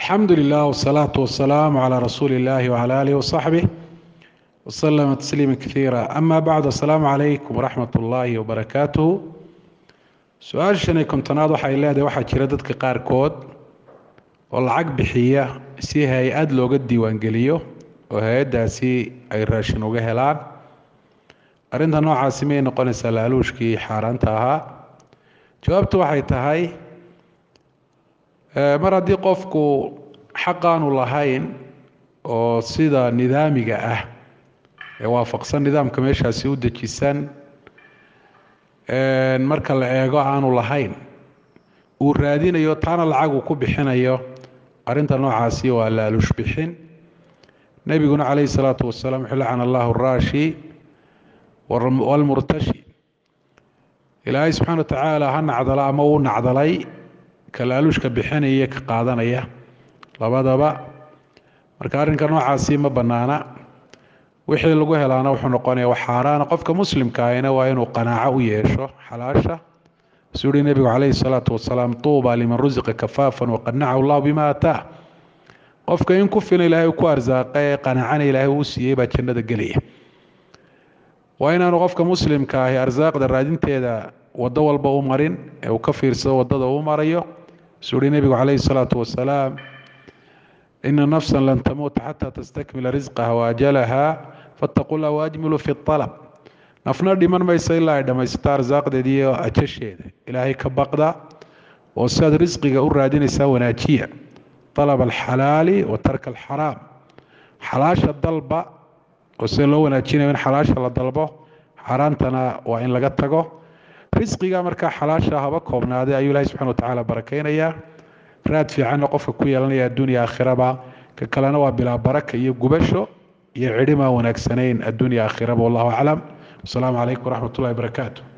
الحمد لله والصلاة والسلام على رسول الله وعلى آله وصحبه وسلم تسليما كثيرا. أما بعد، السلام عليكم ورحمة الله وبركاته. su-aashani kontonaad waxay leedahay waxaa jira dadka qaarkood oo lacag bixiya si hay-ad looga diiwaangeliyo oo hay-addaasi ay raashin uga helaan. arrinta noocaasi may noqonaysaa laaluushkii xaaraanta ahaa? jawaabtu waxay tahay mar haddii qofku xaqaanu lahayn oo sida nidaamiga ah ee waafaqsan nidaamka meeshaasi u dejisan marka la eego aanu lahayn uu raadinayo taana lacag uu ku bixinayo, arrinta noocaasi waa laaluush bixin. nebiguna calayhi salaatu wasalaam wuxuu lacana allahu araashi walmurtashi. ilaahay subxaana wa tacaala ha nacdala ama uu nacdalay ka laaluushka bixinaya ka qaadanaya labadaba. marka arrinka noocaasi ma bannaana. wixii lagu helaana wuxuu noqonaya wax xaaraana. qofka muslimka ahina waa inuu qanaaco u yeesho xalaasha. suu yihi nebigu calayhi salaatu wasalaam, tuuba liman rusiqa kafaafan waqanacahu allahu bima ataa. qofka in ku filan ilaahay ku arsaaqay ee qanaacana ilaahay uu siiyey baa jannada gelaya. waa inaanu qofka muslimka ahi arsaaqda raadinteeda waddo walba u marin ee uu ka fiirsado waddada uu marayo. suu yihi nebigu calayhi salaatu wasalaam, ina nafsa lan tamuuta xataa tastakmila risqaha waajalaha fattaquu llah waajmilu fi alab. nafna dhiman maysa ilaa ay dhammaysato arsaaqdeeda iyo ajasheeda. ilaahay ka baqda oo siaad risqiga u raadinaysaa wanaajiya. alab alxalaali wa tarka alxaraam. xalaasha dalba oo sida loo wanaajinayo in xalaasha la dalbo, xaaraantana waa in laga tago. risqiga markaa xalaasha haba koobnaaday ayuu ilahay subxana wa tacaala barakaynayaa. raad fiicanna qofka ku yeelanaya adduunya aakhiraba. ka kalena waa bilaa baraka iyo gubasho iyo cidhimaa wanaagsanayn adduunya aakhiraba. wallahu aclam. wasalaamu calaykum waraxmat ullahi barakaatu.